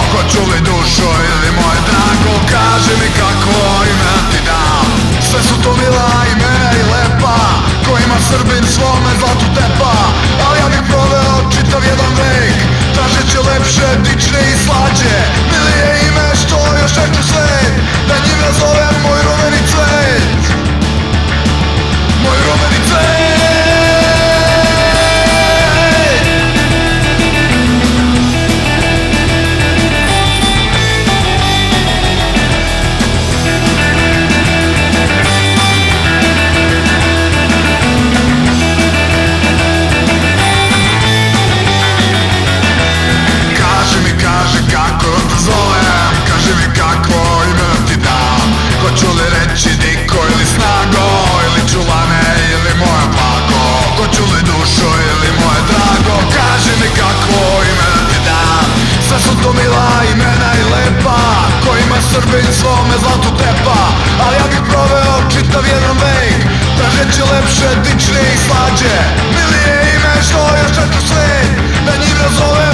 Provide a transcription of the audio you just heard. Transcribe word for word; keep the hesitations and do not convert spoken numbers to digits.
Hoću li dušo ili moje drago, kaži mi kako ime ti dam. Sve su to mila imena i lepa, kojima Srbin svome zlatu tepa. Ali ja bih proveo čitav jedan vek, tražeći lepše, dične i slađe. Mili je ime što još čeka svet, da njim nazovem moj rumeni cvet. Moj rumeni cvet. Hoću li reći diko ili snago, ili čuvane ili moje blago. Hoću li dušo ili moje drago, kaži mi kako ime da ti dam. Sve su to mila imena i lepa, kojima Srbin svome zlatu tepa. Ali ja bih proveo čitav jedan vek, tražeći lepše, dičnije i slađe. Mili je ime što još čeka svet, da njim nazove